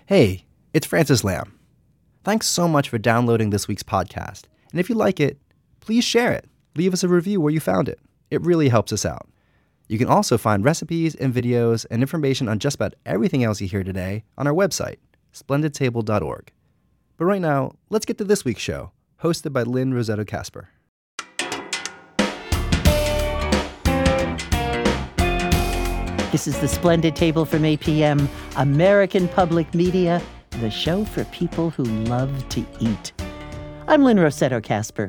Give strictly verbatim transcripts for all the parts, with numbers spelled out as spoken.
Hey, it's Francis Lamb. Thanks so much for downloading this week's podcast. And if you like it, please share it. Leave us a review where you found it. It really helps us out. You can also find recipes and videos and information on just about everything else you hear today on our website, splendid table dot org. But right now, let's get to this week's show, hosted by Lynn Rossetto Kasper. This is the Splendid Table from A P M, American Public Media, the show for people who love to eat. I'm Lynn Rossetto Kasper.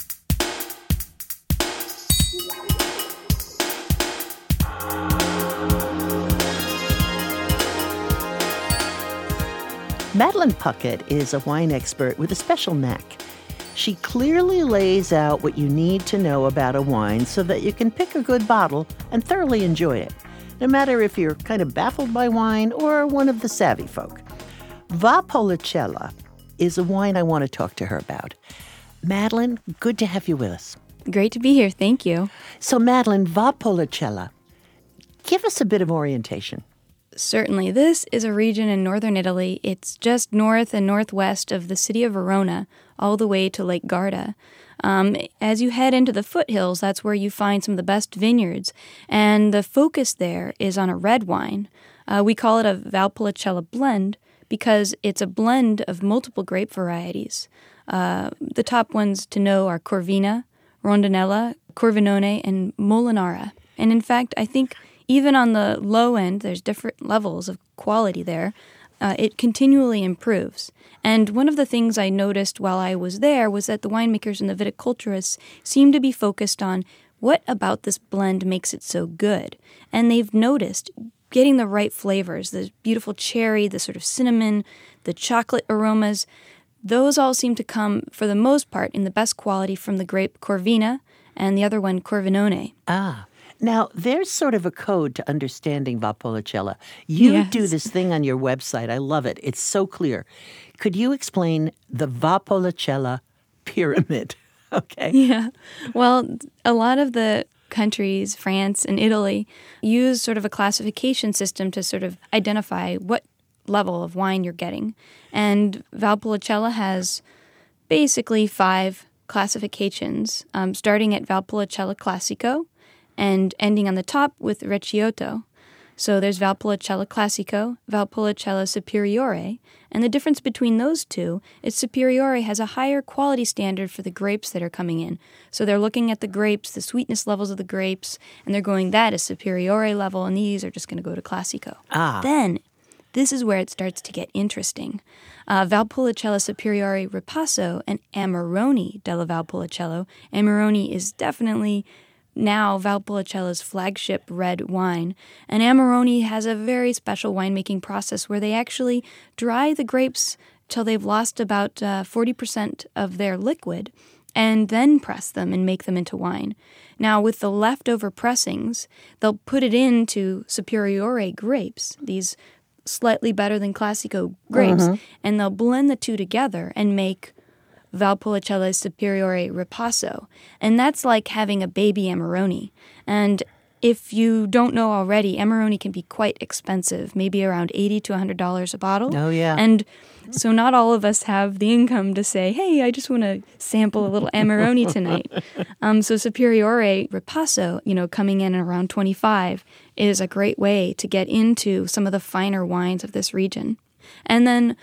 Madeline Puckett is a wine expert with a special knack. She clearly lays out what you need to know about a wine so that you can pick a good bottle and thoroughly enjoy it, no matter if you're kind of baffled by wine or one of the savvy folk. Valpolicella is a wine I want to talk to her about. Madeline, good to have you with us. Great to be here. Thank you. So, Madeline, Valpolicella, give us a bit of orientation. Certainly. This is a region in northern Italy. It's just north and northwest of the city of Verona, all the way to Lake Garda. Um, as you head into the foothills, that's where you find some of the best vineyards. And the focus there is on a red wine. Uh, we call it a Valpolicella blend because it's a blend of multiple grape varieties. Uh, the top ones to know are Corvina, Rondinella, Corvinone, and Molinara. And in fact, I think even on the low end, there's different levels of quality there. Uh, it continually improves. And one of the things I noticed while I was there was that the winemakers and the viticulturists seem to be focused on what about this blend makes it so good. And they've noticed getting the right flavors, the beautiful cherry, the sort of cinnamon, the chocolate aromas. Those all seem to come, for the most part, in the best quality from the grape Corvina and the other one, Corvinone. Ah. Now, there's sort of a code to understanding Valpolicella. You Yes. do this thing on your website. I love it. It's so clear. Could you explain the Valpolicella pyramid? Okay. Yeah. Well, a lot of the countries, France and Italy, use sort of a classification system to sort of identify what level of wine you're getting. And Valpolicella has basically five classifications, um, starting at Valpolicella Classico, and ending on the top with Recioto. So there's Valpolicella Classico, Valpolicella Superiore, and the difference between those two is Superiore has a higher quality standard for the grapes that are coming in. So they're looking at the grapes, the sweetness levels of the grapes, and they're going, that is Superiore level, and these are just going to go to Classico. Ah. Then, this is where it starts to get interesting. Uh, Valpolicella Superiore Ripasso and Amarone della Valpolicella. Amarone is definitely now Valpolicella's flagship red wine. And Amarone has a very special winemaking process where they actually dry the grapes till they've lost about uh, forty percent of their liquid and then press them and make them into wine. Now, with the leftover pressings, they'll put it into Superiore grapes, these slightly better than Classico grapes, Mm-hmm. and they'll blend the two together and make Valpolicella Superiore Ripasso. And that's like having a baby Amarone. And if you don't know already, Amarone can be quite expensive, maybe around eighty to one hundred dollars a bottle. Oh, yeah. And so not all of us have the income to say, hey, I just want to sample a little Amarone tonight. Um, so Superiore Ripasso, you know, coming in around twenty-five, is a great way to get into some of the finer wines of this region. And then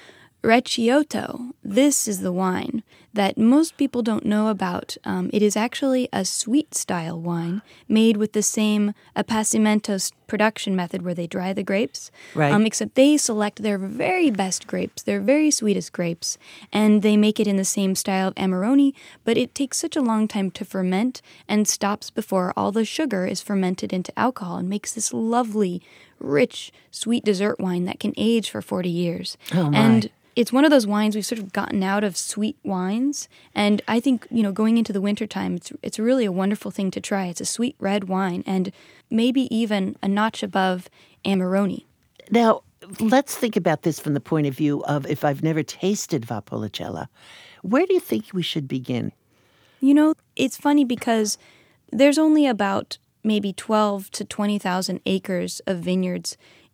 Recioto, this is the wine that most people don't know about. Um, it is actually a sweet-style wine made with the same appassimento production method where they dry the grapes. Right. Um, except they select their very best grapes, their very sweetest grapes, and they make it in the same style of Amarone, but it takes such a long time to ferment and stops before all the sugar is fermented into alcohol and makes this lovely, rich, sweet dessert wine that can age for forty years. Oh, my. And it's one of those wines we've sort of gotten out of sweet wines. And I think, you know, going into the wintertime, it's, it's really a wonderful thing to try. It's a sweet red wine and maybe even a notch above Amarone. Now, let's think about this from the point of view of if I've never tasted Valpolicella. Where do you think we should begin? You know, it's funny because there's only about maybe twelve to twenty thousand acres of vineyards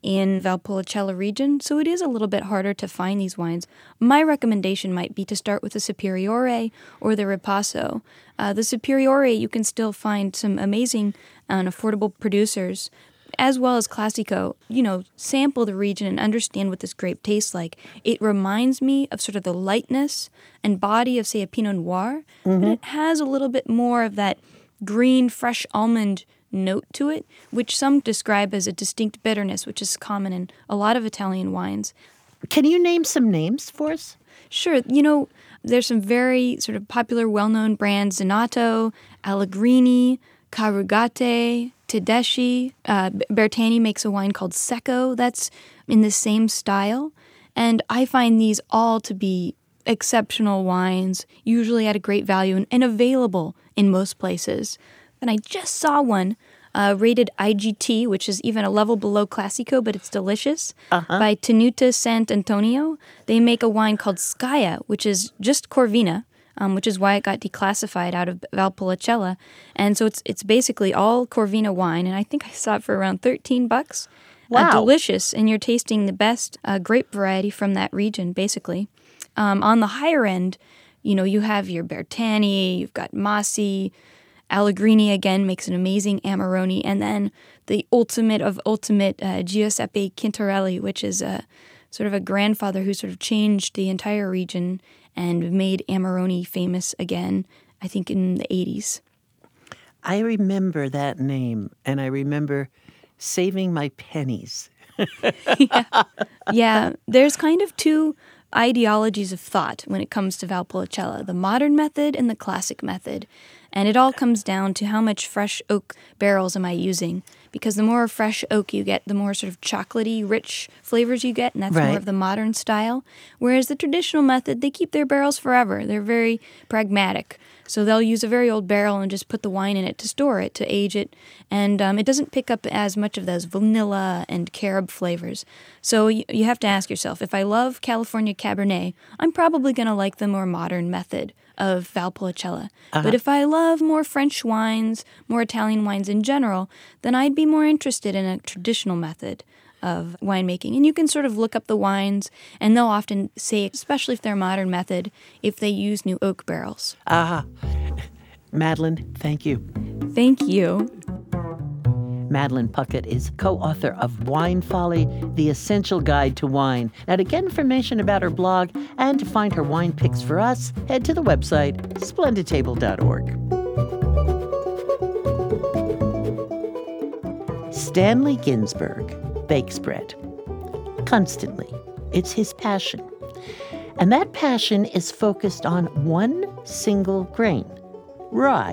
in Valpolicella region, so it is a little bit harder to find these wines. My recommendation might be to start with the Superiore or the Ripasso. Uh, the Superiore, you can still find some amazing and affordable producers, as well as Classico. You know, sample the region and understand what this grape tastes like. It reminds me of sort of the lightness and body of, say, a Pinot Noir, mm-hmm. but it has a little bit more of that green, fresh almond note to it, which some describe as a distinct bitterness, which is common in a lot of Italian wines. Can you name some names for us? Sure. You know, there's some very sort of popular, well-known brands, Zenato, Allegrini, Carugate, Tedeschi. Uh, Bertani makes a wine called Secco that's in the same style. And I find these all to be exceptional wines, usually at a great value and, and available in most places. And I just saw one uh, rated I G T, which is even a level below Classico, but it's delicious, uh-huh. by Tenuta Sant'Antonio. They make a wine called Skaya, which is just Corvina, um, which is why it got declassified out of Valpolicella. And so it's it's basically all Corvina wine, and I think I saw it for around thirteen bucks. Wow. Uh, delicious, and you're tasting the best uh, grape variety from that region, basically. Um, on the higher end, you know, you have your Bertani, you've got Masi, Allegrini, again, makes an amazing Amarone. And then the ultimate of ultimate, uh, Giuseppe Quintarelli, which is a sort of a grandfather who sort of changed the entire region and made Amarone famous again, I think in the eighties. I remember that name, and I remember saving my pennies. yeah. yeah, there's kind of two ideologies of thought when it comes to Valpolicella, the modern method and the classic method. And it all comes down to how much fresh oak barrels am I using. Because the more fresh oak you get, the more sort of chocolatey, rich flavors you get, and that's right. more of the modern style. Whereas the traditional method, they keep their barrels forever. They're very pragmatic. So they'll use a very old barrel and just put the wine in it to store it, to age it. And um, it doesn't pick up as much of those vanilla and carob flavors. So you, you have to ask yourself, if I love California Cabernet, I'm probably going to like the more modern method of Valpolicella. Uh-huh. But if I love more French wines, more Italian wines in general, then I'd be more interested in a traditional method of winemaking. And you can sort of look up the wines, and they'll often say, especially if they're modern method, if they use new oak barrels. Ah, uh-huh. Madeline, thank you. Thank you. Madeline Puckett is co-author of Wine Folly, The Essential Guide to Wine. Now, to get information about her blog and to find her wine picks for us, head to the website splendid table dot org. Stanley Ginsberg bakes bread. Constantly. It's his passion. And that passion is focused on one single grain, rye.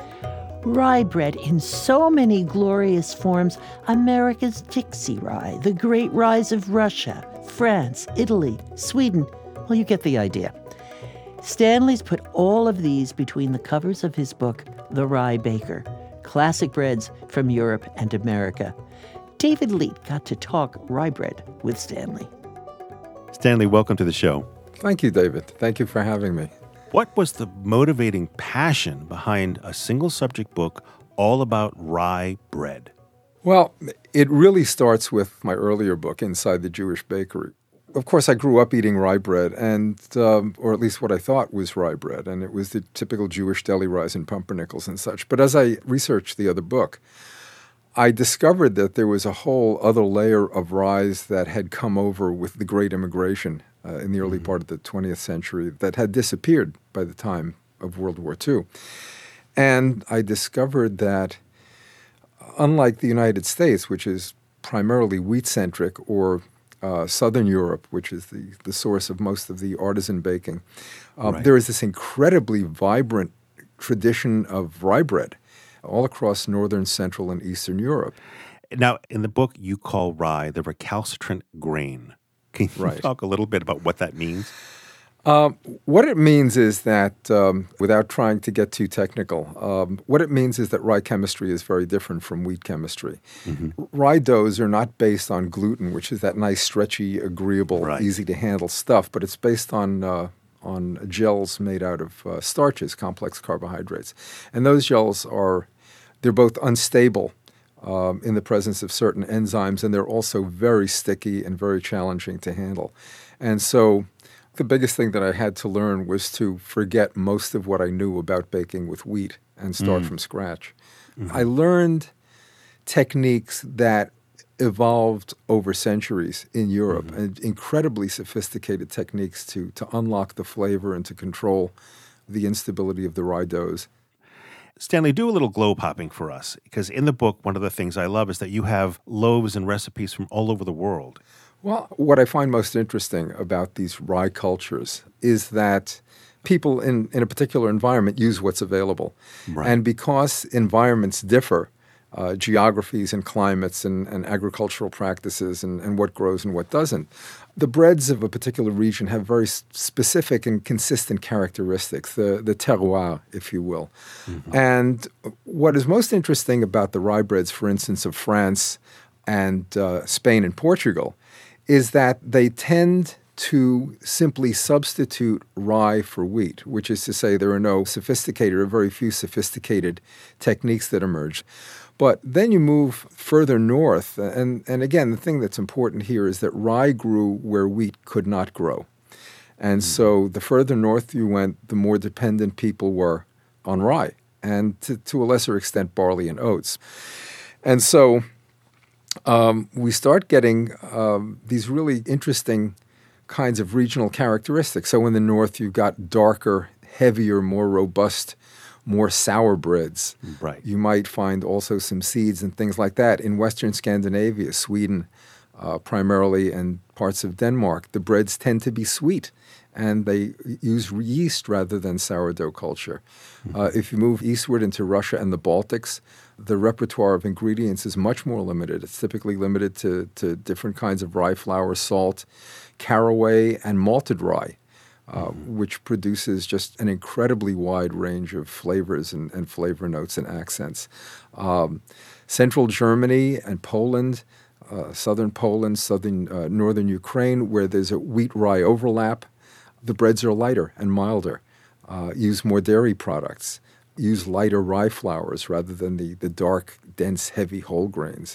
Rye bread in so many glorious forms, America's Dixie rye, the great ryes of Russia, France, Italy, Sweden. Well, you get the idea. Stanley's put all of these between the covers of his book, The Rye Baker, Classic Breads from Europe and America. David Leite got to talk rye bread with Stanley. Stanley, welcome to the show. Thank you, David. Thank you for having me. What was the motivating passion behind a single subject book all about rye bread? Well, it really starts with my earlier book, Inside the Jewish Bakery. Of course, I grew up eating rye bread, and um, or at least what I thought was rye bread, and it was the typical Jewish deli ryes and pumpernickels and such. But as I researched the other book, I discovered that there was a whole other layer of ryes that had come over with the Great Immigration uh, in the early mm-hmm. part of the twentieth century that had disappeared by the time of World War Two. And I discovered that unlike the United States, which is primarily wheat-centric, or uh, Southern Europe, which is the, the source of most of the artisan baking, uh, right. there is this incredibly vibrant tradition of rye bread all across Northern, Central, and Eastern Europe. Now, in the book, you call rye the recalcitrant grain. Can you right. talk a little bit about what that means? Um, what it means is that, um, without trying to get too technical, um, what it means is that rye chemistry is very different from wheat chemistry. Mm-hmm. Rye doughs are not based on gluten, which is that nice, stretchy, agreeable, right. easy-to-handle stuff, but it's based on uh, on gels made out of uh, starches, complex carbohydrates. And those gels are, they're both unstable um, in the presence of certain enzymes, and they're also very sticky and very challenging to handle. And so the biggest thing that I had to learn was to forget most of what I knew about baking with wheat and start mm. from scratch. Mm-hmm. I learned techniques that evolved over centuries in Europe, mm-hmm. and incredibly sophisticated techniques to, to unlock the flavor and to control the instability of the rye doughs. Stanley, do a little globe hopping for us, because in the book, one of the things I love is that you have loaves and recipes from all over the world. Well, what I find most interesting about these rye cultures is that people in, in a particular environment use what's available. Right. And because environments differ, uh, geographies and climates and, and agricultural practices and, and what grows and what doesn't, the breads of a particular region have very specific and consistent characteristics, the, the terroir, if you will. Mm-hmm. And what is most interesting about the rye breads, for instance, of France and uh, Spain and Portugal, is that they tend to simply substitute rye for wheat, which is to say there are no sophisticated or very few sophisticated techniques that emerge. But then you move further north, and, and again, the thing that's important here is that rye grew where wheat could not grow. And mm. so the further north you went, the more dependent people were on rye, and to, to a lesser extent, barley and oats. And so Um, we start getting um, these really interesting kinds of regional characteristics. So in the north, you've got darker, heavier, more robust, more sour breads. Right. You might find also some seeds and things like that. In Western Scandinavia, Sweden uh, primarily, and parts of Denmark, the breads tend to be sweet, and they use yeast rather than sourdough culture. Mm-hmm. Uh, if you move eastward into Russia and the Baltics, the repertoire of ingredients is much more limited. It's typically limited to, to different kinds of rye flour, salt, caraway, and malted rye, uh, mm-hmm. which produces just an incredibly wide range of flavors and, and flavor notes and accents. Um, Central Germany and Poland, uh, southern Poland, southern uh, northern Ukraine, where there's a wheat-rye overlap, the breads are lighter and milder, uh, use more dairy products, use lighter rye flours rather than the, the dark, dense, heavy whole grains.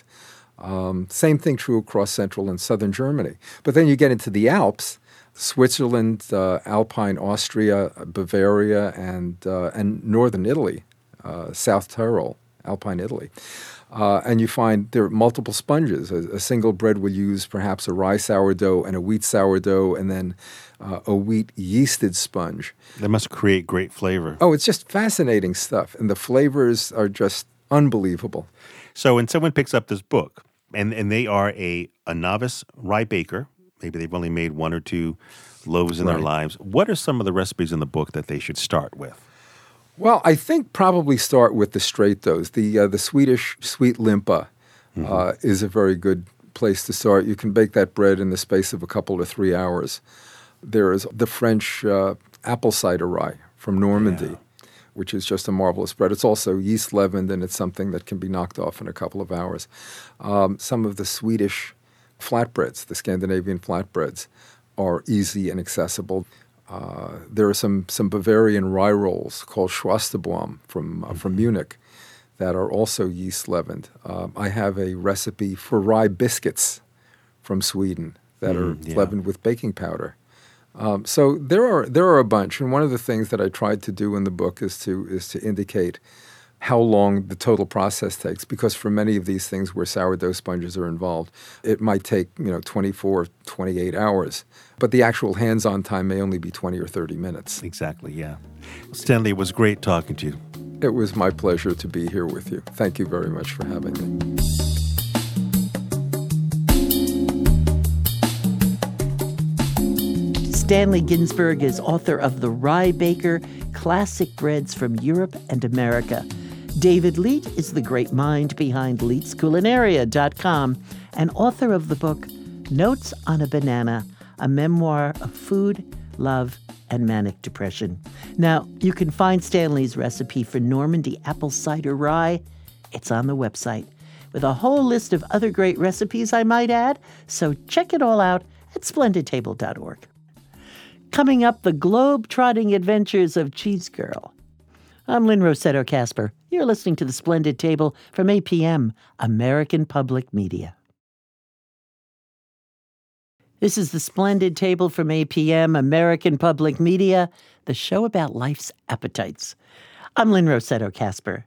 Um, same thing true across central and southern Germany. But then you get into the Alps, Switzerland, uh, Alpine Austria, Bavaria, and uh, and northern Italy, uh, South Tyrol, Alpine Italy. Uh, and you find there are multiple sponges. A, a single bread would use perhaps a rye sourdough and a wheat sourdough, and then uh, a wheat yeasted sponge. That must create great flavor. Oh, it's just fascinating stuff. And the flavors are just unbelievable. So when someone picks up this book, and, and they are a, a novice rye baker, maybe they've only made one or two loaves in right. their lives, what are some of the recipes in the book that they should start with? Well, I think probably start with the straight doughs. The uh, the Swedish sweet limpa mm-hmm. uh, is a very good place to start. You can bake that bread in the space of a couple to three hours. There is the French uh, apple cider rye from Normandy, yeah. which is just a marvelous bread. It's also yeast leavened, and it's something that can be knocked off in a couple of hours. Um, some of the Swedish flatbreads, the Scandinavian flatbreads, are easy and accessible. Uh, there are some some Bavarian rye rolls called Schwarztebaum from uh, mm-hmm. from Munich that are also yeast leavened. Um, I have a recipe for rye biscuits from Sweden that mm, are yeah. leavened with baking powder. Um, so there are there are a bunch, and one of the things that I tried to do in the book is to is to indicate how long the total process takes, because for many of these things where sourdough sponges are involved, it might take, you know, twenty-four, twenty-eight hours. But the actual hands-on time may only be twenty or thirty minutes. Exactly, yeah. Stanley, it was great talking to you. It was my pleasure to be here with you. Thank you very much for having me. Stanley Ginsberg is author of The Rye Baker, Classic Breads from Europe and America. David Leite is the great mind behind leits culinaria dot com and author of the book Notes on a Banana, a memoir of food, love, and manic depression. Now, you can find Stanley's recipe for Normandy apple cider rye. It's on the website, with a whole list of other great recipes, I might add, so check it all out at splendid table dot org. Coming up, the globe-trotting adventures of Cheese Girl. I'm Lynn Rossetto Kasper. You're listening to The Splendid Table from A P M, American Public Media. This is The Splendid Table from A P M, American Public Media, the show about life's appetites. I'm Lynn Rossetto Kasper.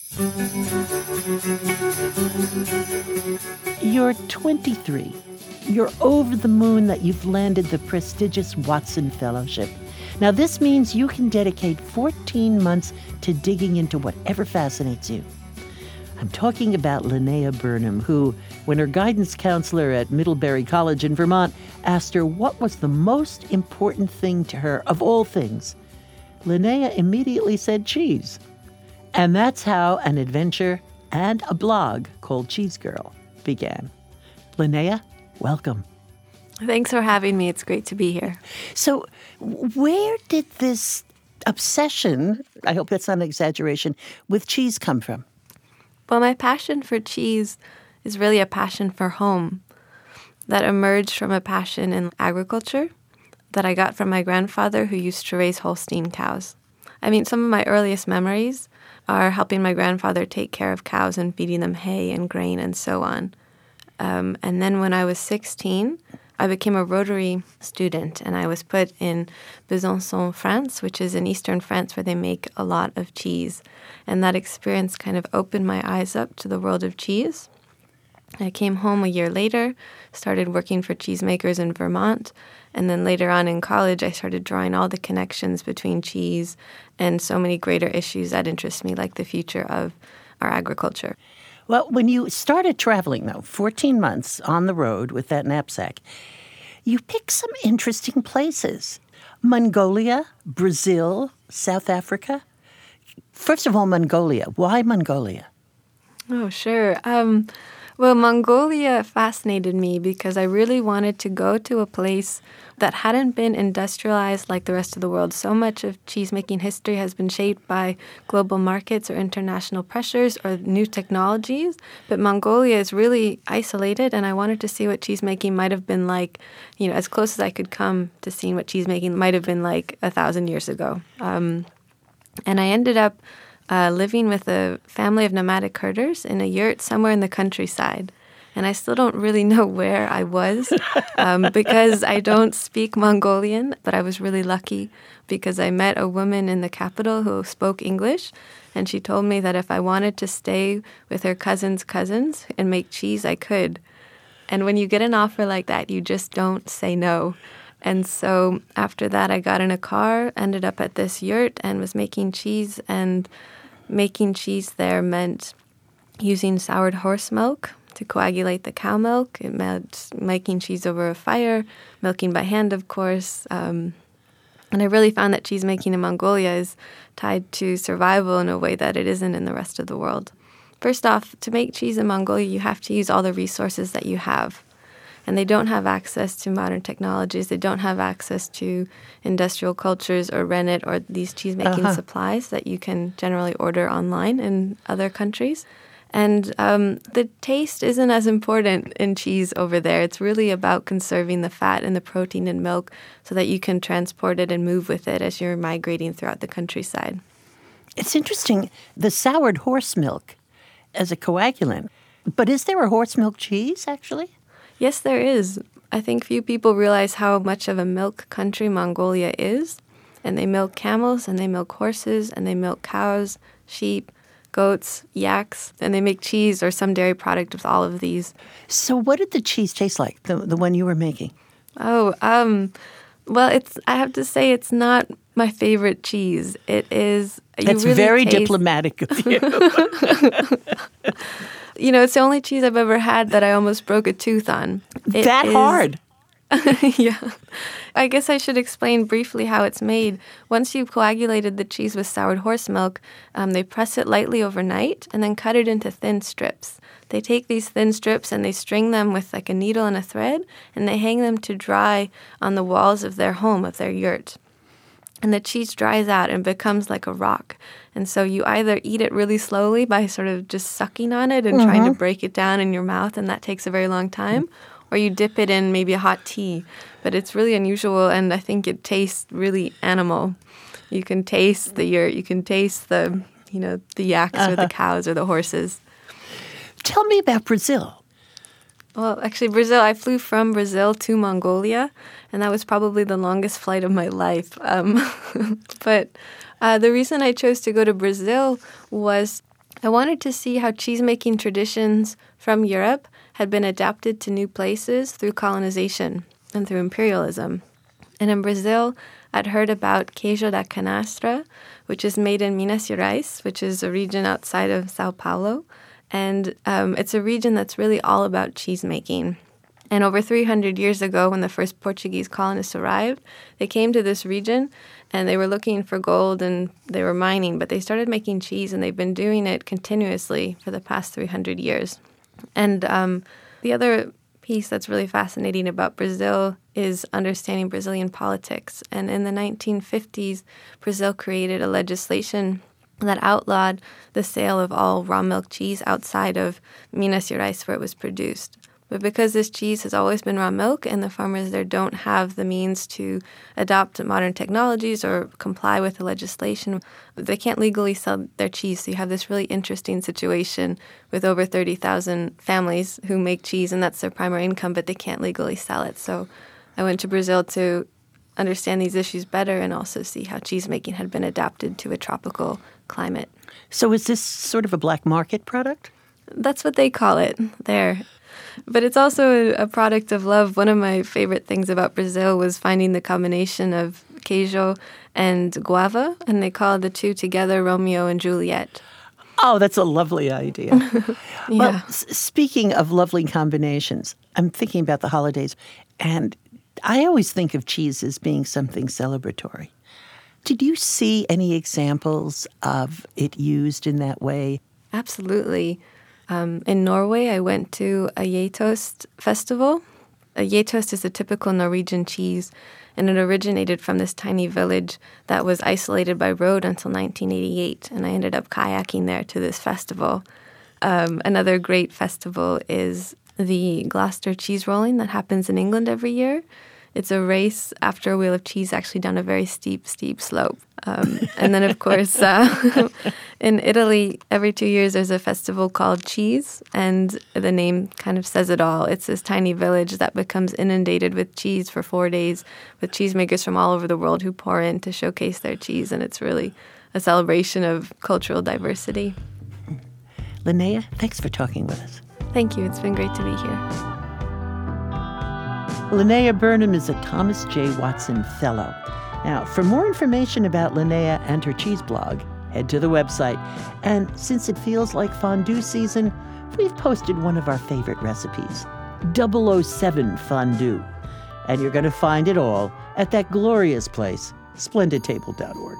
You're twenty-three. You're over the moon that you've landed the prestigious Watson Fellowship. Now, this means you can dedicate fourteen months to digging into whatever fascinates you. I'm talking about Linnea Burnham, who, when her guidance counselor at Middlebury College in Vermont asked her what was the most important thing to her of all things, Linnea immediately said cheese. And that's how an adventure and a blog called Cheese Girl began. Linnea, welcome. Thanks for having me. It's great to be here. So where did this obsession, I hope that's not an exaggeration, with cheese come from? Well, my passion for cheese is really a passion for home that emerged from a passion in agriculture that I got from my grandfather, who used to raise Holstein cows. I mean, some of my earliest memories are helping my grandfather take care of cows and feeding them hay and grain and so on. Um, and then when I was sixteen, I became a Rotary student, and I was put in Besançon, France, which is in eastern France where they make a lot of cheese. And that experience kind of opened my eyes up to the world of cheese. I came home a year later, started working for cheesemakers in Vermont, and then later on in college, I started drawing all the connections between cheese and so many greater issues that interest me, like the future of our agriculture. Well, when you started traveling, though, fourteen months on the road with that knapsack, you picked some interesting places. Mongolia, Brazil, South Africa. First of all, Mongolia. Why Mongolia? Oh, sure. Um, well, Mongolia fascinated me because I really wanted to go to a place that hadn't been industrialized like the rest of the world. So much of cheesemaking history has been shaped by global markets or international pressures or new technologies. But Mongolia is really isolated, and I wanted to see what cheesemaking might have been like, you know, as close as I could come to seeing what cheesemaking might have been like a thousand years ago. Um, and I ended up uh, living with a family of nomadic herders in a yurt somewhere in the countryside. And I still don't really know where I was um, because I don't speak Mongolian, but I was really lucky because I met a woman in the capital who spoke English, and she told me that if I wanted to stay with her cousin's cousins and make cheese, I could. And when you get an offer like that, you just don't say no. And so after that, I got in a car, ended up at this yurt, and was making cheese, and making cheese there meant using soured horse milk to coagulate the cow milk. It meant making cheese over a fire, milking by hand, of course. Um, and I really found that cheese making in Mongolia is tied to survival in a way that it isn't in the rest of the world. First off, to make cheese in Mongolia, you have to use all the resources that you have. And they don't have access to modern technologies. They don't have access to industrial cultures or rennet or these cheese-making Uh-huh. supplies that you can generally order online in other countries. And um, the taste isn't as important in cheese over there. It's really about conserving the fat and the protein in milk so that you can transport it and move with it as you're migrating throughout the countryside. It's interesting, the soured horse milk as a coagulant. But is there a horse milk cheese, actually? Yes, there is. I think few people realize how much of a milk country Mongolia is. And they milk camels, and they milk horses, and they milk cows, sheep, goats, yaks, and they make cheese or some dairy product with all of these. So what did the cheese taste like, the, the one you were making? Oh, um, well, it's. I have to say it's not my favorite cheese. It is. you That's really very taste- diplomatic of you. You know, it's the only cheese I've ever had that I almost broke a tooth on. It that is- hard? Yeah. I guess I should explain briefly how it's made. Once you've coagulated the cheese with soured horse milk, um, they press it lightly overnight and then cut it into thin strips. They take these thin strips and they string them with like a needle and a thread, and they hang them to dry on the walls of their home, of their yurt. And the cheese dries out and becomes like a rock. And so you either eat it really slowly by sort of just sucking on it and mm-hmm. trying to break it down in your mouth, and that takes a very long time, or you dip it in maybe a hot tea. But it's really unusual, and I think it tastes really animal. You can taste the yurt, you can taste the, you know, the yaks uh-huh. or the cows or the horses. Tell me about Brazil. Well, actually, Brazil, I flew from Brazil to Mongolia, and that was probably the longest flight of my life. Um, but uh, the reason I chose to go to Brazil was I wanted to see how cheese-making traditions from Europe had been adapted to new places through colonization and through imperialism. And in Brazil, I'd heard about queijo da canastra, which is made in Minas Gerais, which is a region outside of Sao Paulo. And um, it's a region that's really all about cheese making. And over three hundred years ago, when the first Portuguese colonists arrived, they came to this region and they were looking for gold and they were mining, but they started making cheese and they've been doing it continuously for the past three hundred years. And um, the other piece that's really fascinating about Brazil is understanding Brazilian politics. And in the nineteen fifties, Brazil created a legislation that outlawed the sale of all raw milk cheese outside of Minas Gerais where it was produced. But because this cheese has always been raw milk and the farmers there don't have the means to adopt modern technologies or comply with the legislation, they can't legally sell their cheese. So you have this really interesting situation with over thirty thousand families who make cheese and that's their primary income, but they can't legally sell it. So I went to Brazil to understand these issues better and also see how cheese making had been adapted to a tropical climate. So is this sort of a black market product? That's what they call it there. But it's also a, a product of love. One of my favorite things about Brazil was finding the combination of queijo and guava, and they call the two together Romeo and Juliet. Oh, that's a lovely idea. Yeah. Well, s- speaking of lovely combinations, I'm thinking about the holidays, and I always think of cheese as being something celebratory. Did you see any examples of it used in that way? Absolutely. Um, in Norway, I went to a Gjetost festival. A Gjetost is a typical Norwegian cheese, and it originated from this tiny village that was isolated by road until nineteen eighty-eight, and I ended up kayaking there to this festival. Um, another great festival is the Gloucester cheese rolling that happens in England every year. It's a race after a wheel of cheese actually down a very steep, steep slope. Um, and then, of course, uh, in Italy, every two years there's a festival called Cheese, and the name kind of says it all. It's this tiny village that becomes inundated with cheese for four days with cheesemakers from all over the world who pour in to showcase their cheese, and it's really a celebration of cultural diversity. Linnea, thanks for talking with us. Thank you. It's been great to be here. Linnea Burnham is a Thomas J. Watson Fellow. Now, for more information about Linnea and her cheese blog, head to the website. And since it feels like fondue season, we've posted one of our favorite recipes, double oh seven Fondue. And you're going to find it all at that glorious place, splendid table dot org.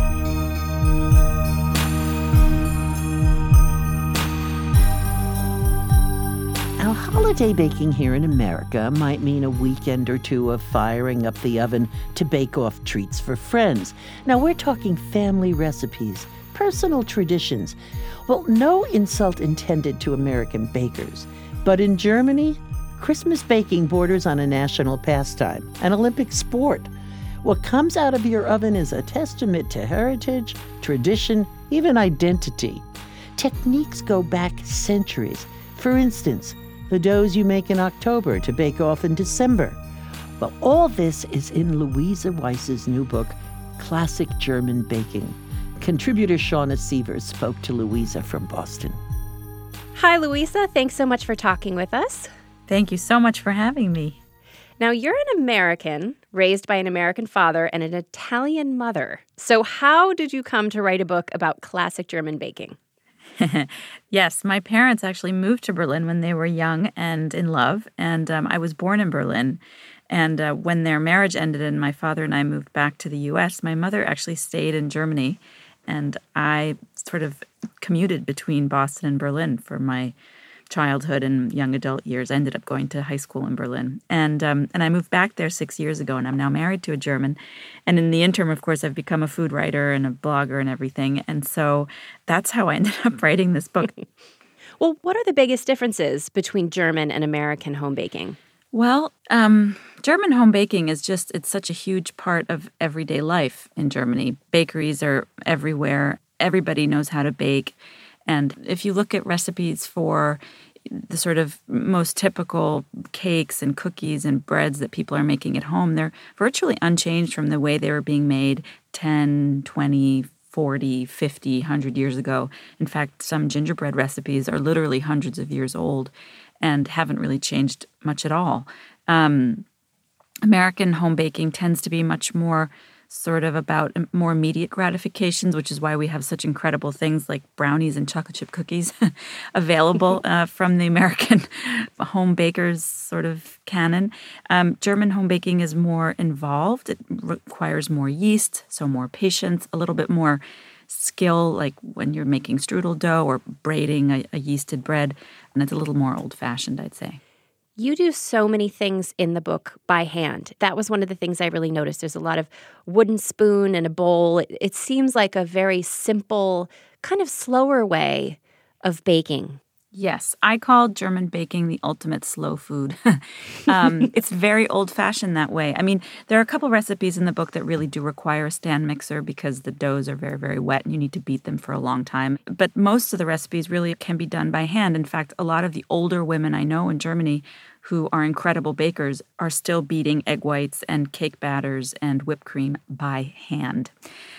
Now, holiday baking here in America might mean a weekend or two of firing up the oven to bake off treats for friends. Now, we're talking family recipes, personal traditions. Well, no insult intended to American bakers, but in Germany, Christmas baking borders on a national pastime, an Olympic sport. What comes out of your oven is a testament to heritage, tradition, even identity. Techniques go back centuries. For instance, the doughs you make in October to bake off in December. Well, all this is in Louisa Weiss's new book, Classic German Baking. Contributor Shauna Sievers spoke to Louisa from Boston. Hi, Louisa. Thanks so much for talking with us. Thank you so much for having me. Now, you're an American, raised by an American father and an Italian mother. So how did you come to write a book about classic German baking? Yes, my parents actually moved to Berlin when they were young and in love, and um, I was born in Berlin. And uh, when their marriage ended and my father and I moved back to the U S, my mother actually stayed in Germany, and I sort of commuted between Boston and Berlin for my childhood and young adult years. I ended up going to high school in Berlin. And um, and I moved back there six years ago, and I'm now married to a German. And in the interim, of course, I've become a food writer and a blogger and everything. And so that's how I ended up writing this book. Well, what are the biggest differences between German and American home baking? Well, um, German home baking is just, it's such a huge part of everyday life in Germany. Bakeries are everywhere. everybody knows how to bake. And if you look at recipes for the sort of most typical cakes and cookies and breads that people are making at home, they're virtually unchanged from the way they were being made ten, twenty, forty, fifty, one hundred years ago. In fact, some gingerbread recipes are literally hundreds of years old and haven't really changed much at all. Um, American home baking tends to be much more sort of about more immediate gratifications, which is why we have such incredible things like brownies and chocolate chip cookies available uh, from the American home bakers sort of canon. Um, German home baking is more involved. It requires more yeast, so more patience, a little bit more skill, like when you're making strudel dough or braiding a, a yeasted bread, and it's a little more old-fashioned, I'd say. You do so many things in the book by hand. That was one of the things I really noticed. There's a lot of wooden spoon and a bowl. It, it seems like a very simple, kind of slower way of baking. Yes, I call German baking the ultimate slow food. um, it's very old-fashioned that way. I mean, there are a couple recipes in the book that really do require a stand mixer because the doughs are very, very wet and you need to beat them for a long time. But most of the recipes really can be done by hand. In fact, a lot of the older women I know in Germany who are incredible bakers are still beating egg whites and cake batters and whipped cream by hand.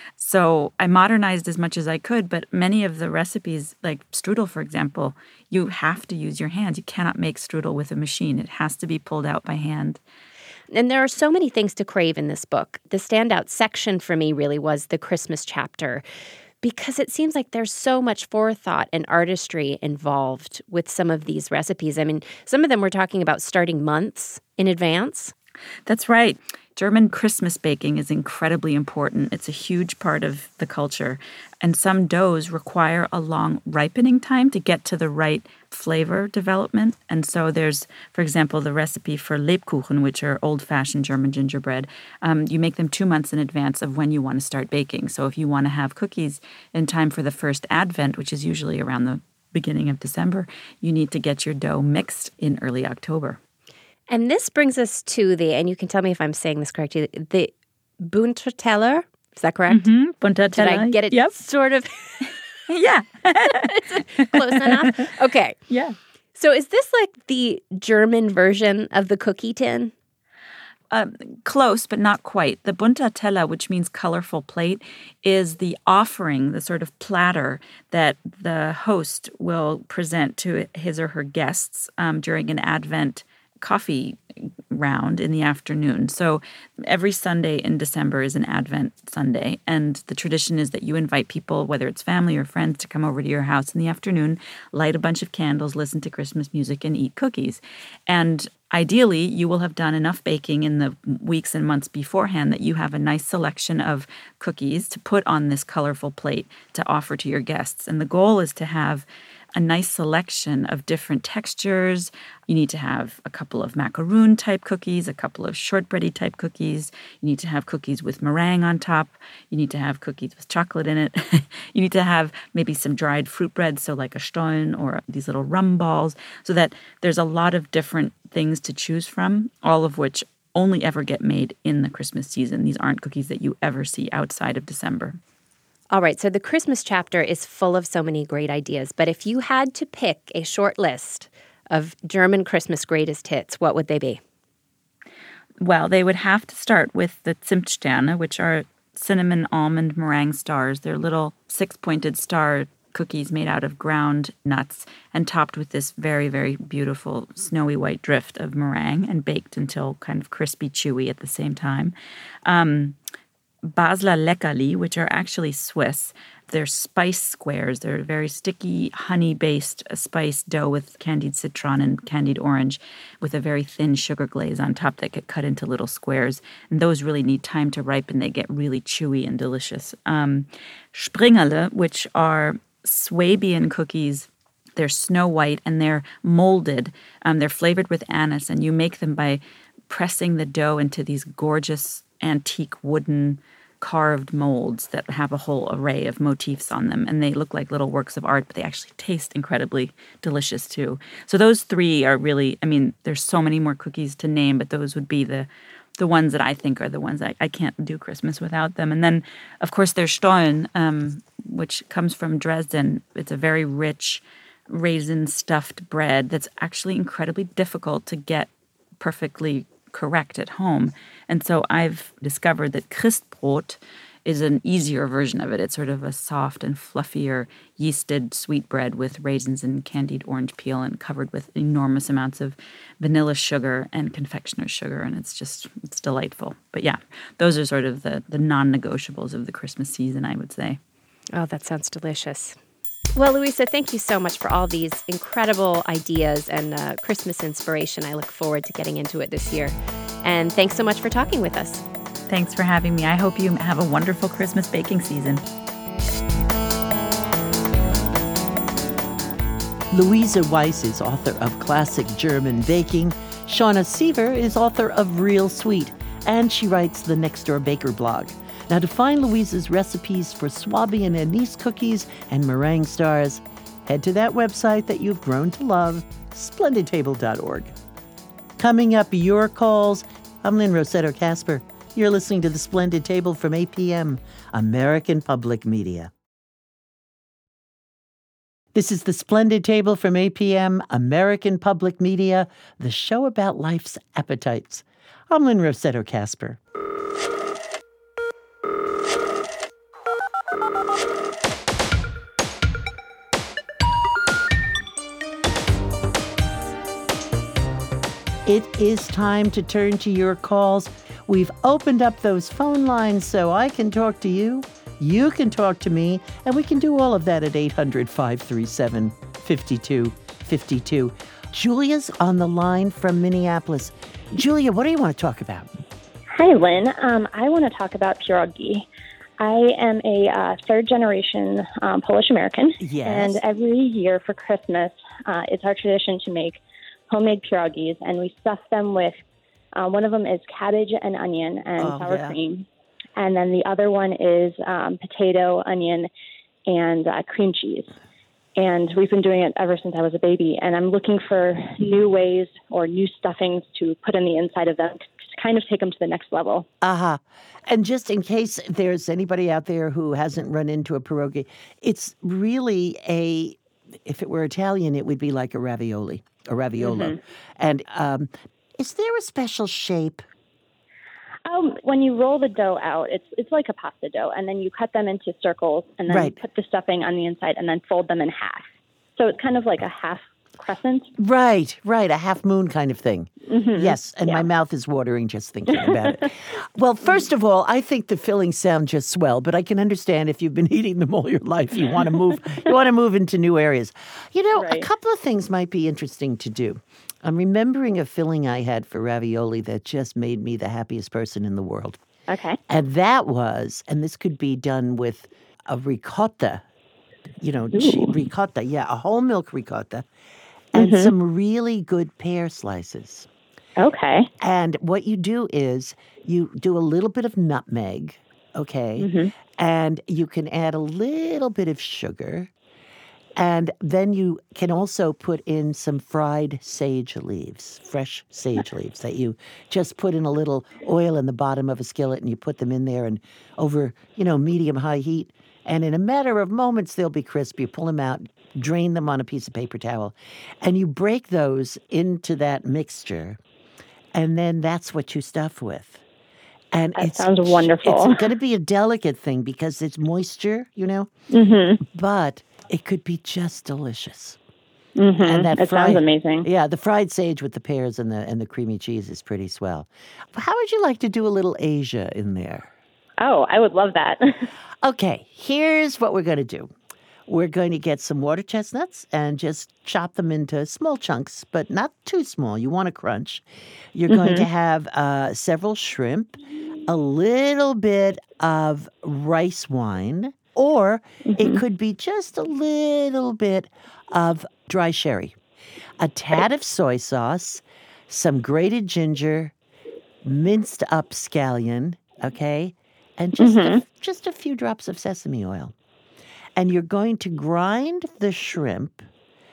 So I modernized as much as I could, but many of the recipes, like strudel, for example, you have to use your hands. You cannot make strudel with a machine. It has to be pulled out by hand. And there are so many things to crave in this book. The standout section for me really was the Christmas chapter, because it seems like there's so much forethought and artistry involved with some of these recipes. I mean, some of them we're talking about starting months in advance. That's right. German Christmas baking is incredibly important. It's a huge part of the culture. And some doughs require a long ripening time to get to the right flavor development. And so there's, for example, the recipe for Lebkuchen, which are old-fashioned German gingerbread. Um, you make them two months in advance of when you want to start baking. So if you want to have cookies in time for the first Advent, which is usually around the beginning of December, you need to get your dough mixed in early October. And this brings us to the, and you can tell me if I'm saying this correctly, the Bunterteller. Is that correct? Mm-hmm. Bunterteller. Did I get it yep. sort of? Yeah. Close enough? Okay. Yeah. So is this like the German version of the cookie tin? Um, close, but not quite. The bunter Teller, which means colorful plate, is the offering, the sort of platter that the host will present to his or her guests um, during an Advent coffee round in the afternoon. So every Sunday in December is an Advent Sunday, and the tradition is that you invite people, whether it's family or friends, to come over to your house in the afternoon, light a bunch of candles, listen to Christmas music, and eat cookies. And ideally, you will have done enough baking in the weeks and months beforehand that you have a nice selection of cookies to put on this colorful plate to offer to your guests. And the goal is to have a nice selection of different textures. You need to have a couple of macaroon type cookies, a couple of shortbready type cookies. You need to have cookies with meringue on top. You need to have cookies with chocolate in it. You need to have maybe some dried fruit bread, so like a Stollen or these little rum balls, so that there's a lot of different things to choose from, all of which only ever get made in the Christmas season. These aren't cookies that you ever see outside of December. All right, so the Christmas chapter is full of so many great ideas, but if you had to pick a short list of German Christmas greatest hits, what would they be? Well, they would have to start with the Zimtsterne, which are cinnamon almond meringue stars. They're little six-pointed star cookies made out of ground nuts and topped with this very, very beautiful snowy white drift of meringue and baked until kind of crispy, chewy at the same time. Um, Basler Leckerli, which are actually Swiss. They're spice squares. They're very sticky, honey-based spice dough with candied citron and candied orange with a very thin sugar glaze on top that get cut into little squares. And those really need time to ripen. They get really chewy and delicious. Um, Springerle, which are Swabian cookies. They're snow white and they're molded. Um, they're flavored with anise, and you make them by pressing the dough into these gorgeous antique wooden carved molds that have a whole array of motifs on them. And they look like little works of art, but they actually taste incredibly delicious too. So those three are really, I mean, there's so many more cookies to name, but those would be the, the ones that I think are the ones I, I can't do Christmas without them. And then, of course, there's Stollen, um, which comes from Dresden. It's a very rich raisin-stuffed bread that's actually incredibly difficult to get perfectly correct at home. And so I've discovered that Christbrot is an easier version of it. It's sort of a soft and fluffier yeasted sweet bread with raisins and candied orange peel and covered with enormous amounts of vanilla sugar and confectioner's sugar. And it's just, it's delightful. But yeah, those are sort of the, the non-negotiables of the Christmas season, I would say. Oh, that sounds delicious. Well, Louisa, thank you so much for all these incredible ideas and uh, Christmas inspiration. I look forward to getting into it this year. And thanks so much for talking with us. Thanks for having me. I hope you have a wonderful Christmas baking season. Louisa Weiss is author of Classic German Baking. Shauna Seaver is author of Real Sweet, and she writes the Next Door Baker blog. Now, to find Louisa's recipes for Swabian anise cookies and meringue stars, head to that website that you've grown to love, splendid table dot org. Coming up, your calls. I'm Lynn Rossetto Kasper. You're listening to The Splendid Table from A P M, American Public Media. This is The Splendid Table from A P M, American Public Media, the show about life's appetites. I'm Lynn Rossetto Kasper. It is time to turn to your calls. We've opened up those phone lines so I can talk to you, you can talk to me, and we can do all of that at eight hundred, five three seven, five two five two. Julia's on the line from Minneapolis. Julia, what do you want to talk about? Hi, Lynn. Um, I want to talk about pierogi. I am a uh, third-generation um, Polish-American, Yes. and every year for Christmas, uh, it's our tradition to make homemade pierogies, and we stuff them with, uh, one of them is cabbage and onion and Oh, sour yeah. cream, and then the other one is um, potato, onion, and uh, cream cheese. And we've been doing it ever since I was a baby, and I'm looking for new ways or new stuffings to put in the inside of them to kind of take them to the next level. Uh-huh. And just in case there's anybody out there who hasn't run into a pierogi, it's really a, if it were Italian, it would be like a ravioli, a raviolo. Mm-hmm. And um, is there a special shape? Um, when you roll the dough out, it's it's like a pasta dough, and then you cut them into circles, and then Right. you put the stuffing on the inside, and then fold them in half. So it's kind of like a half crescent. Right, right, a half moon kind of thing. Mm-hmm. Yes, and Yeah. my mouth is watering just thinking about it. Well, first of all, I think the fillings sound just swell, but I can understand if you've been eating them all your life, you want to move. You want to move into new areas. You know, a Right. couple of things might be interesting to do. I'm remembering a filling I had for ravioli that just made me the happiest person in the world. Okay. And that was, and this could be done with a ricotta, you know, che- ricotta, yeah, a whole milk ricotta, and Mm-hmm. some really good pear slices. Okay. And what you do is you do a little bit of nutmeg, okay? Mm-hmm. And you can add a little bit of sugar. And then you can also put in some fried sage leaves, fresh sage leaves that you just put in a little oil in the bottom of a skillet and you put them in there and over, you know, medium high heat. And in a matter of moments, they'll be crisp. You pull them out, drain them on a piece of paper towel, and you break those into that mixture. And then that's what you stuff with. And That it's, sounds wonderful. It's going to be a delicate thing because it's moisture, you know, Mm-hmm. but it could be just delicious. Mm-hmm. And that It fried- sounds amazing. Yeah, the fried sage with the pears and the and the creamy cheese is pretty swell. How would you like to do a little Asia in there? Oh, I would love that. Okay, here's what we're going to do. We're going to get some water chestnuts and just chop them into small chunks, but not too small. You want to crunch. You're going to have uh, several shrimp, a little bit of rice wine, or it could be just a little bit of dry sherry, a tad of soy sauce, some grated ginger, minced up scallion, okay, and just a, just a few drops of sesame oil. And you're going to grind the shrimp,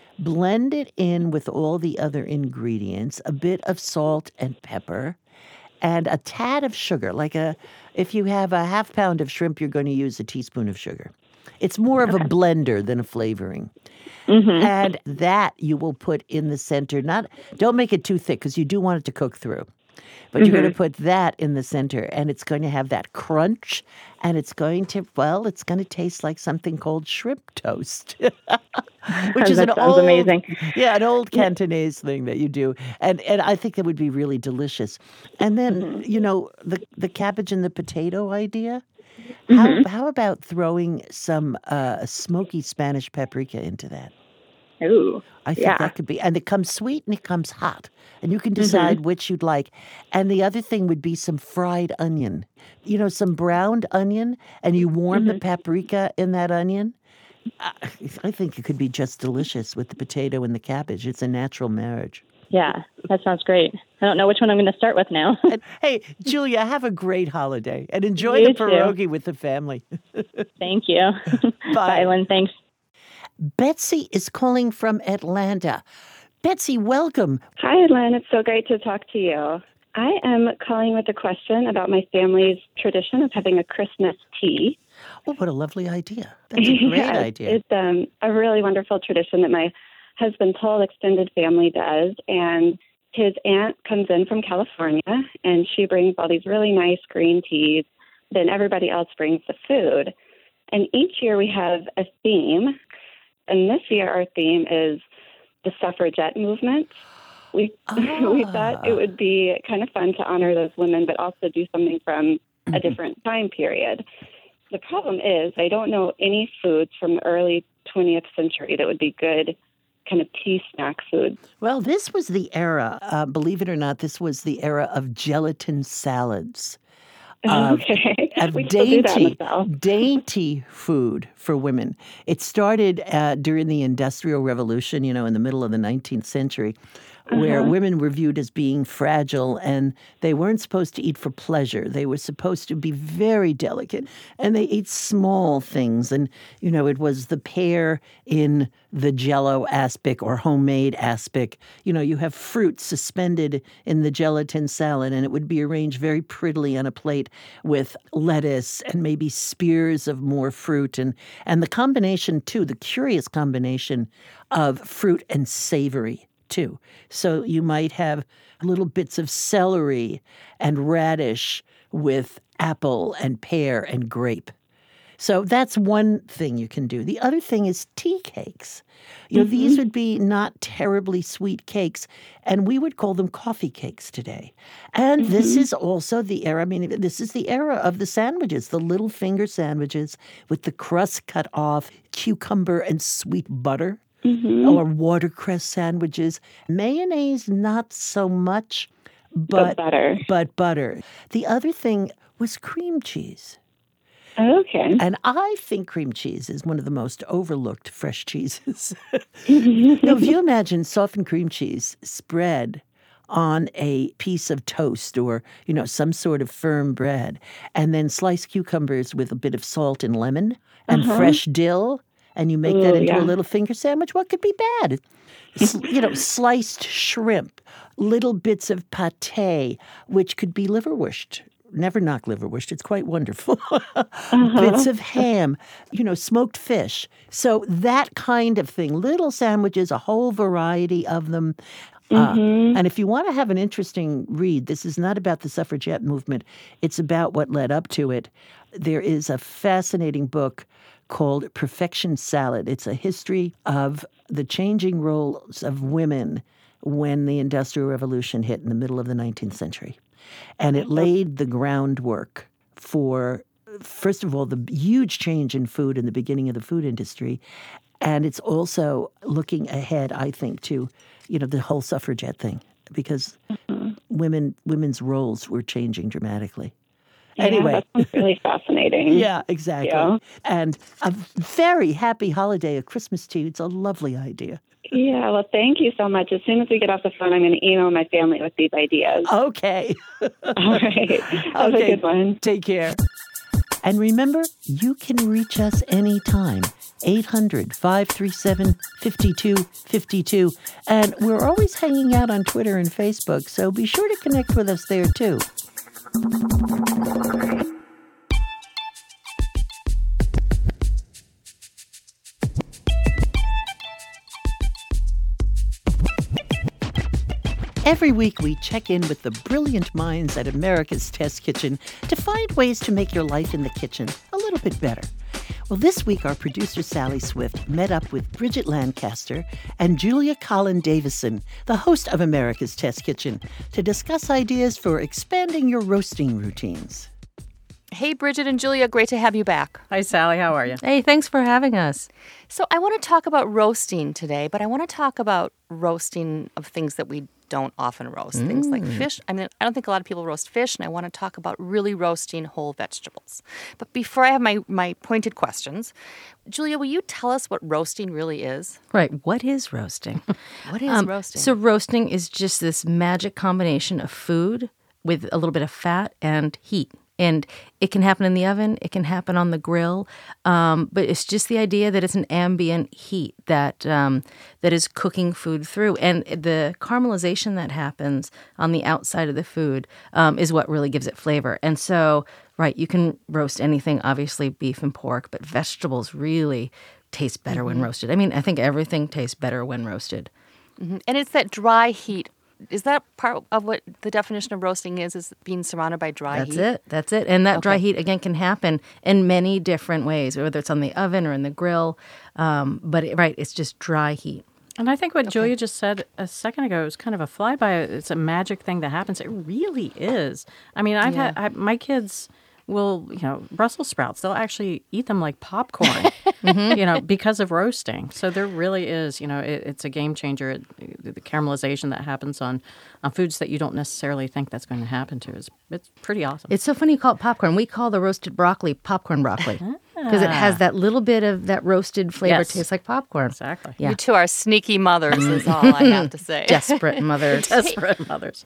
blend it in with all the other ingredients, a bit of salt and pepper, and a tad of sugar. Like a, if you have a half pound of shrimp, you're going to use a teaspoon of sugar. It's more of a blender than a flavoring. Mm-hmm. And that you will put in the center. Not, don't make it too thick because you do want it to cook through. But mm-hmm. you're going to put that in the center, and it's going to have that crunch, and it's going to, well, it's going to taste like something called shrimp toast, which oh, is an old, amazing. yeah, an old Cantonese thing that you do, and and I think that would be really delicious. And then mm-hmm. you know the the cabbage and the potato idea. How mm-hmm. how about throwing some uh, smoky Spanish paprika into that? Ooh, I think yeah. that could be, and it comes sweet and it comes hot, and you can decide mm-hmm. which you'd like. And the other thing would be some fried onion, you know, some browned onion, and you warm mm-hmm. the paprika in that onion. I, I think it could be just delicious with the potato and the cabbage. It's a natural marriage. Yeah, that sounds great. I don't know which one I'm going to start with now. And, hey, Julia, have a great holiday and enjoy you the pierogi too. with the family. Thank you. Bye. Bye, Lynn. Thanks. Betsy is calling from Atlanta. Betsy, welcome. Hi, Lynn. It's so great to talk to you. I am calling with a question about my family's tradition of having a Christmas tea. Oh, what a lovely idea. That's a great yeah, idea. It's um, a really wonderful tradition that my husband's whole extended family does. And his aunt comes in from California, and she brings all these really nice green teas. Then everybody else brings the food. And each year we have a theme. And this year our theme is the suffragette movement. We ah. we thought it would be kind of fun to honor those women, but also do something from mm-hmm. a different time period. The problem is I don't know any foods from the early twentieth century that would be good kind of tea snack food. Well, this was the era, uh, believe it or not, this was the era of gelatin salads. Of, okay. of we still do that in dainty, the South. dainty food for women. It started uh, during the Industrial Revolution, you know, in the middle of the nineteenth century, where Uh-huh. women were viewed as being fragile and they weren't supposed to eat for pleasure. They were supposed to be very delicate, and they ate small things. And, you know, it was the pear in the Jell-O aspic or homemade aspic. You know, you have fruit suspended in the gelatin salad, and it would be arranged very prettily on a plate with lettuce and maybe spears of more fruit. And, and the combination, too, the curious combination of fruit and savory, too. So you might have little bits of celery and radish with apple and pear and grape. So that's one thing you can do. The other thing is tea cakes. You know, mm-hmm. these would be not terribly sweet cakes, and we would call them coffee cakes today. And mm-hmm. this is also the era, I mean, this is the era of the sandwiches, the little finger sandwiches with the crust cut off, cucumber and sweet butter. Mm-hmm. Or watercress sandwiches. Mayonnaise, not so much, but, but butter. But butter. The other thing was cream cheese. Okay. And I think cream cheese is one of the most overlooked fresh cheeses. Now, if you imagine softened cream cheese spread on a piece of toast or, you know, some sort of firm bread, and then sliced cucumbers with a bit of salt and lemon and uh-huh. fresh dill, and you make Ooh, that into yeah. a little finger sandwich, what could be bad? You know, sliced shrimp, little bits of pâté, which could be liverwurst. Never knock liverwurst. It's quite wonderful. uh-huh. Bits of ham, you know, smoked fish. So that kind of thing. Little sandwiches, a whole variety of them. Mm-hmm. Uh, and if you want to have an interesting read, this is not about the suffragette movement. It's about what led up to it. There is a fascinating book called Perfection Salad. It's a history of the changing roles of women when the Industrial Revolution hit in the middle of the nineteenth century. And it laid the groundwork for, first of all, the huge change in food in the beginning of the food industry. And it's also looking ahead, I think, to, you know, the whole suffragette thing, because mm-hmm. women women's roles were changing dramatically. Yeah, anyway. That's really fascinating. Yeah, exactly. Yeah. And a very happy holiday, a Christmas tea. It's a lovely idea. Yeah, well, thank you so much. As soon as we get off the phone, I'm going to email my family with these ideas. Okay. All right. Have okay. a good one. Take care. And remember, you can reach us anytime. eight hundred, five three seven, five two five two. And we're always hanging out on Twitter and Facebook, so be sure to connect with us there, too. Every week, we check in with the brilliant minds at America's Test Kitchen to find ways to make your life in the kitchen a little bit better. Well, this week, our producer, Sally Swift, met up with Bridget Lancaster and Julia Collin Davison, the host of America's Test Kitchen, to discuss ideas for expanding your roasting routines. Hey, Bridget and Julia, great to have you back. Hi, Sally. How are you? Hey, thanks for having us. So I want to talk about roasting today, but I want to talk about roasting of things that we don't often roast. Mm. Things like fish. I mean, I don't think a lot of people roast fish, and I want to talk about really roasting whole vegetables. But before I have my, my pointed questions, Julia, will you tell us what roasting really is? Right. What is roasting? What is um, roasting? So roasting is just this magic combination of food with a little bit of fat and heat. And it can happen in the oven, it can happen on the grill, um, but it's just the idea that it's an ambient heat that um, that is cooking food through. And the caramelization that happens on the outside of the food um, is what really gives it flavor. And so, right, you can roast anything, obviously beef and pork, but vegetables really taste better mm-hmm. when roasted. I mean, I think everything tastes better when roasted. Mm-hmm. And it's that dry heat. Is that part of what the definition of roasting is, is being surrounded by dry That's heat? That's it. That's it. And that okay. dry heat, again, can happen in many different ways, whether it's on the oven or in the grill. Um, but, it, right, it's just dry heat. And I think what okay. Julia just said a second ago is kind of a flyby. It's a magic thing that happens. It really is. I mean, I've yeah. had I, my kids will, you know, Brussels sprouts, they'll actually eat them like popcorn, mm-hmm. you know, because of roasting. So there really is, you know, it, it's a game changer. It, the caramelization that happens on, on foods that you don't necessarily think that's going to happen to is it's pretty awesome. It's so funny you call it popcorn. We call the roasted broccoli popcorn broccoli. Because it has that little bit of that roasted flavor. Yes. Tastes like popcorn. Exactly. Yeah. You two are sneaky mothers is all I have to say. Desperate mothers. Desperate mothers.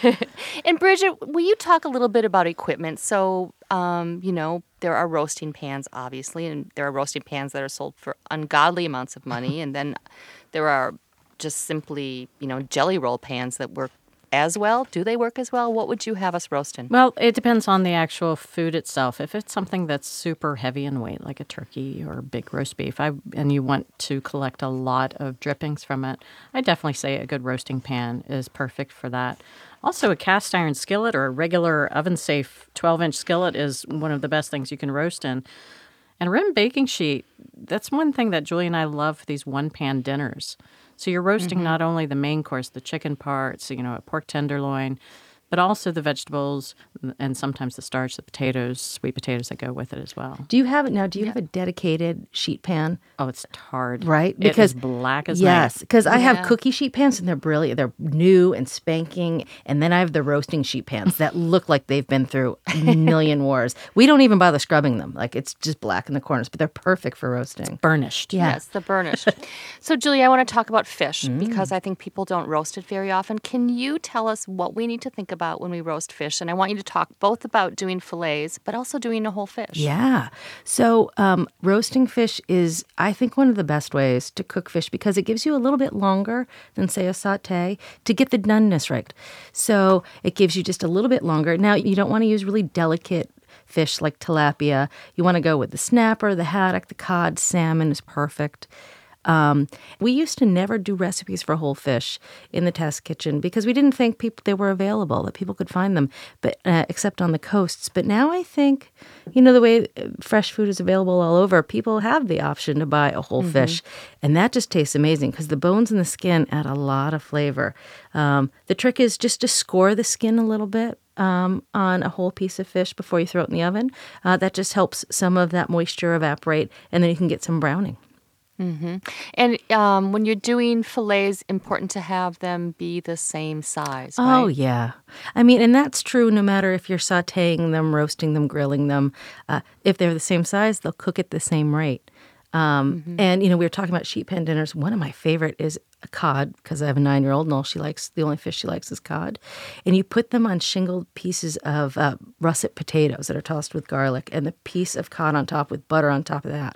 And Bridget, will you talk a little bit about equipment? So, um, you know, there are roasting pans, obviously, and there are roasting pans that are sold for ungodly amounts of money. And then there are just simply, you know, jelly roll pans that work as well? Do they work as well? What would you have us roasting? Well, it depends on the actual food itself. If it's something that's super heavy in weight, like a turkey or big roast beef, I, and you want to collect a lot of drippings from it, I definitely say a good roasting pan is perfect for that. Also, a cast iron skillet or a regular oven-safe twelve-inch skillet is one of the best things you can roast in. And a rim baking sheet, that's one thing that Julie and I love for these one-pan dinners. So you're roasting mm-hmm. not only the main course, the chicken parts, you know, a pork tenderloin, but also the vegetables and sometimes the starch, the potatoes, sweet potatoes that go with it as well. Do you have it now? Do you yeah. have a dedicated sheet pan? Oh, it's tarred. Right? Because it is black as night. Yes, because I yeah. have cookie sheet pans and they're brilliant. They're new and spanking. And then I have the roasting sheet pans that look like they've been through a million wars. We don't even bother scrubbing them. Like it's just black in the corners, but they're perfect for roasting. It's burnished. Yeah. Yes, the burnished. So, Julie, I want to talk about fish mm. because I think people don't roast it very often. Can you tell us what we need to think about when we roast fish? And I want you to talk both about doing fillets, but also doing a whole fish. Yeah. So um, roasting fish is, I think, one of the best ways to cook fish because it gives you a little bit longer than, say, a sauté to get the doneness right. So it gives you just a little bit longer. Now, you don't want to use really delicate fish like tilapia. You want to go with the snapper, the haddock, the cod, salmon is perfect. Um, we used to never do recipes for whole fish in the test kitchen because we didn't think people they were available, that people could find them, but uh, except on the coasts. But now I think, you know, the way fresh food is available all over, people have the option to buy a whole mm-hmm. fish, and that just tastes amazing because the bones and the skin add a lot of flavor. Um, the trick is just to score the skin a little bit. Um, on a whole piece of fish before you throw it in the oven. Uh, that just helps some of that moisture evaporate, and then you can get some browning. Mm-hmm. And um, when you're doing fillets, important to have them be the same size, right? Oh, yeah. I mean, and that's true no matter if you're sautéing them, roasting them, grilling them. Uh, if they're the same size, they'll cook at the same rate. Um, mm-hmm. And, you know, we were talking about sheet pan dinners. One of my favorite is a cod, because I have a nine-year-old and all she likes, the only fish she likes is cod. And you put them on shingled pieces of uh, russet potatoes that are tossed with garlic and the piece of cod on top with butter on top of that.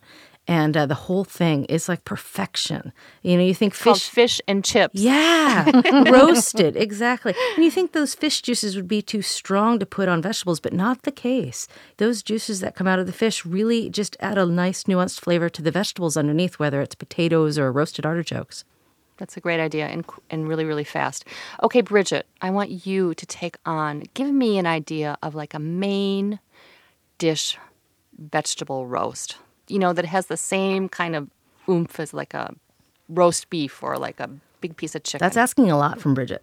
And uh, the whole thing is like perfection. You know, you think It's called fish... fish and chips. Yeah, roasted, exactly. And you think those fish juices would be too strong to put on vegetables, but not the case. Those juices that come out of the fish really just add a nice nuanced flavor to the vegetables underneath, whether it's potatoes or roasted artichokes. That's a great idea and and really, really fast. Okay, Bridget, I want you to take on, give me an idea of like a main dish vegetable roast, you know, that has the same kind of oomph as like a roast beef or like a big piece of chicken. That's asking a lot from Bridget.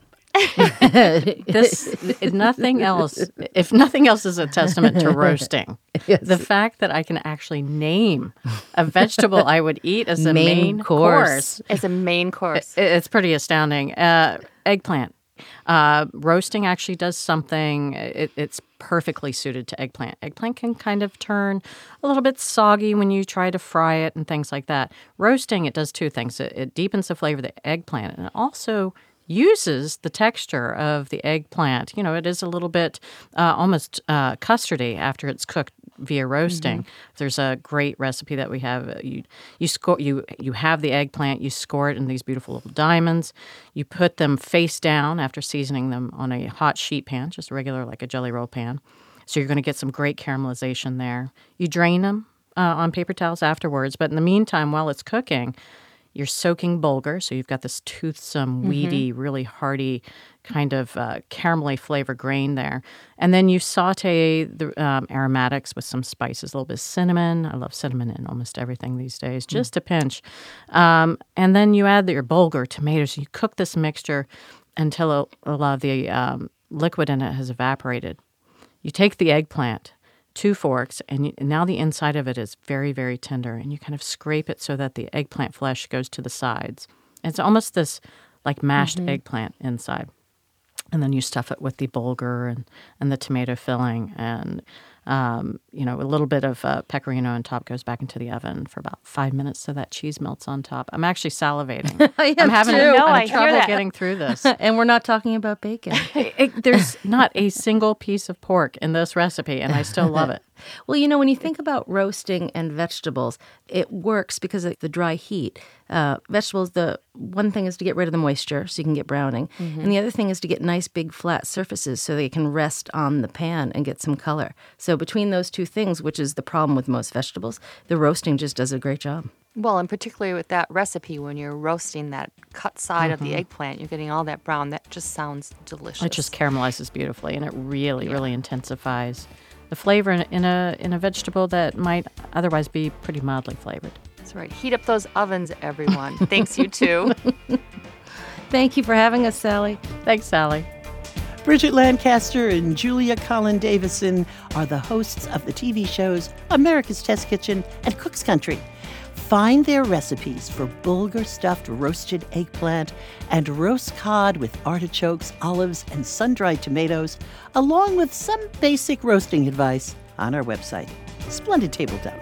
This, nothing else, if nothing else is a testament to roasting, yes. The fact that I can actually name a vegetable I would eat as a main, main course. course. As a main course. It, it's pretty astounding. Uh, eggplant. Uh, roasting actually does something, it, it's perfectly suited to eggplant. Eggplant can kind of turn a little bit soggy when you try to fry it and things like that. Roasting, it does two things. It, it deepens the flavor of the eggplant, and it also uses the texture of the eggplant. You know, it is a little bit uh, almost uh, custardy after it's cooked via roasting. Mm-hmm. There's a great recipe that we have. You you score you you have the eggplant. You score it in these beautiful little diamonds. You put them face down after seasoning them on a hot sheet pan, just regular like a jelly roll pan. So you're going to get some great caramelization there. You drain them uh, on paper towels afterwards. But in the meantime, while it's cooking, you're soaking bulgur, so you've got this toothsome, weedy, mm-hmm. really hearty kind of uh, caramelly flavor grain there. And then you saute the um, aromatics with some spices, a little bit of cinnamon. I love cinnamon in almost everything these days, just mm. a pinch. Um, and then you add your bulgur, tomatoes. You cook this mixture until a, a lot of the um, liquid in it has evaporated. You take the eggplant, two forks, and, you, and now the inside of it is very, very tender, and you kind of scrape it so that the eggplant flesh goes to the sides. It's almost this like mashed mm-hmm. eggplant inside. And then you stuff it with the bulgur and, and the tomato filling, and um, you know, a little bit of uh, pecorino on top, goes back into the oven for about five minutes so that cheese melts on top. I'm actually salivating. I I'm having too. no, I trouble hear that. getting through this. And we're not talking about bacon. it, it, there's not a single piece of pork in this recipe, and I still love it. Well, you know, when you think about roasting and vegetables, it works because of the dry heat. Uh, vegetables, the one thing is to get rid of the moisture so you can get browning. Mm-hmm. And the other thing is to get nice big flat surfaces so they can rest on the pan and get some color. So between those two things, which is the problem with most vegetables, the roasting just does a great job. Well, and particularly with that recipe, when you're roasting that cut side mm-hmm. of the eggplant, you're getting all that brown. That just sounds delicious. It just caramelizes beautifully, and it really, yeah. really intensifies the flavor in, in a in a vegetable that might otherwise be pretty mildly flavored. That's right. Heat up those ovens, everyone. Thanks, you too. Thank you for having us, Sally. Thanks, Sally. Bridget Lancaster and Julia Collin Davison are the hosts of the T V shows America's Test Kitchen and Cook's Country. Find their recipes for bulgur-stuffed roasted eggplant and roast cod with artichokes, olives, and sun-dried tomatoes, along with some basic roasting advice on our website, splendid table dot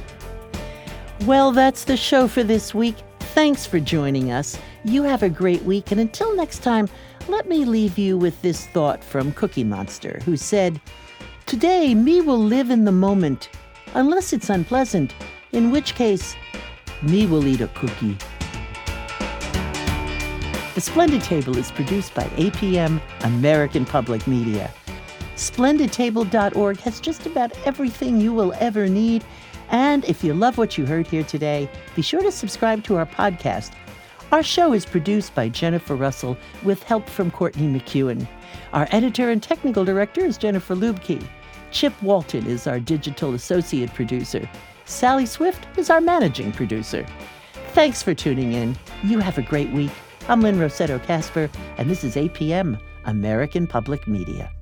org. Well, that's the show for this week. Thanks for joining us. You have a great week, and until next time, let me leave you with this thought from Cookie Monster, who said, "Today, me will live in the moment, unless it's unpleasant, in which case, me will eat a cookie." The Splendid Table is produced by A P M American Public Media. splendid table dot org has just about everything you will ever need. And if you love what you heard here today, be sure to subscribe to our podcast. Our show is produced by Jennifer Russell with help from Courtney McEwen. Our editor and technical director is Jennifer Lubke. Chip Walton is our digital associate producer. Sally Swift is our managing producer. Thanks for tuning in. You have a great week. I'm Lynn Rossetto Casper, and this is A P M, American Public Media.